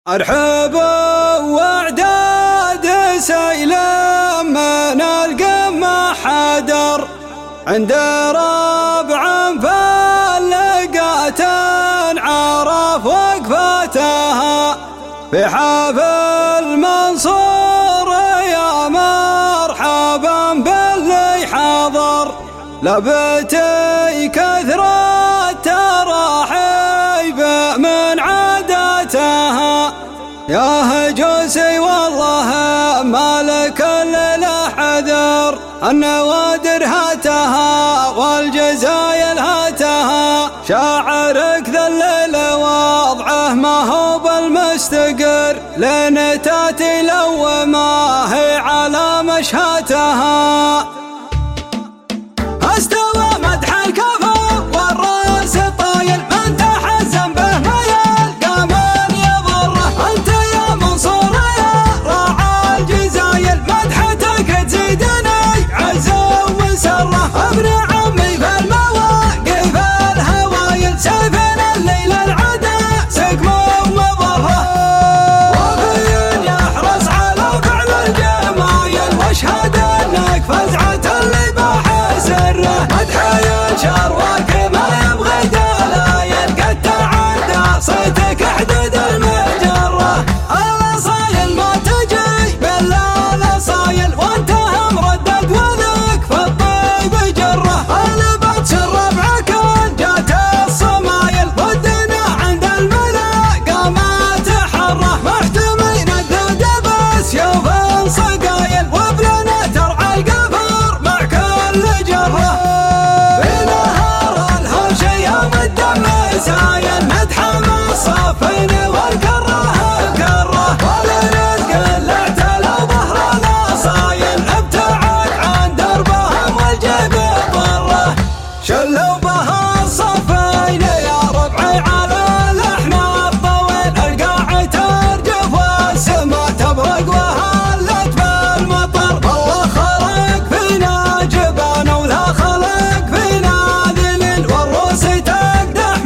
أرحب وأعداد سيلم من القمة حدر عند ربع فلقات عرف وقفتها في حفل منصور يا مرحبا باللي حضر لبتي كثرة تراحيب من عادتها يا هجوسي والله مالك الليلة حذر النوادر هاتها والجزايل هاتها شاعرك ذا الليل وضعه ما هو بالمستقر لين تاتي لو ما هي على مشهاتها استوى مدح الكفو والراس الطايل من تحزن به ميل قامن يضره انت يا منصور يا راعى الجزايل مدحتك تزيدني عزه وسره ابن عمي في المواقف الهوايل سيفنا الليل العدا سقمه ومضره وفي يحرص على فعل الجمايل واشهد انك فزعه اللي باح سره مدح شروك ما يبغي دلايل قد تعدى صيتك احدد المجره الاصايل ما تجي بالله الاصايل وانت مردد وذاك في الطيب جره البت سر ربعك جات الصمايل ودنا عند الملا قامت حره محتمين الذود بس يوف صقايل وبلنا ترعى القفر مع كل جره سايل مدحم الصفين والكره الكره والرزق اللي اعتلى ظهر الاصايل ابتعد عن دربهم والجيب ضره شلوا بها الصفين يا ربعي على لحن الطويل القاع ترجف والسما تبرق وهلت بالمطر الله خلق فينا جبان ولا خلق فينا ذليل والروس تقدح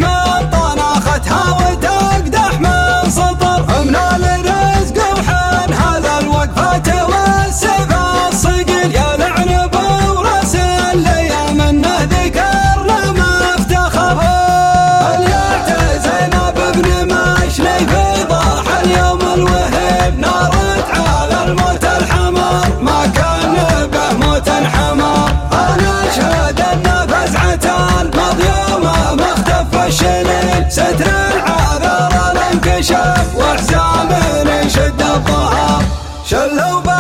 وتقدح من سطر من الرزق وحن هذا الوقفات والسيف الصقيل يا لعنب ورس الايام انه ذكرنا ما افتخر زينب ابن مشلي في ضاح اليوم الوهيب نارت على الموت الحمر ما كان به موت حمر انا اشهد ان فزعه المظيومه مختف الشليل ستر العذر الانكشاف وحزام يشد الظهر شلوا